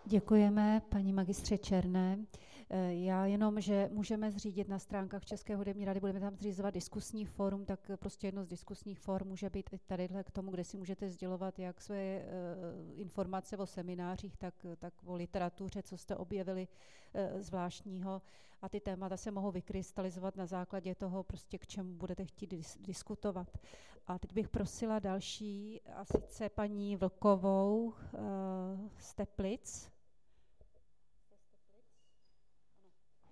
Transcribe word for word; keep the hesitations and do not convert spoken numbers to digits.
Děkujeme, paní magistře Černé. Já jenom, že můžeme zřídit na stránkách České hudební rady, budeme tam zřizovat diskusní fórum, tak prostě jedno z diskusních fór může být i tadyhle k tomu, kde si můžete sdělovat jak své uh, informace o seminářích, tak, tak o literatuře, co jste objevili uh, zvláštního. A ty témata se mohou vykrystalizovat na základě toho, prostě k čemu budete chtít dis- diskutovat. A teď bych prosila další, a sice paní Vlkovou uh, z Teplic.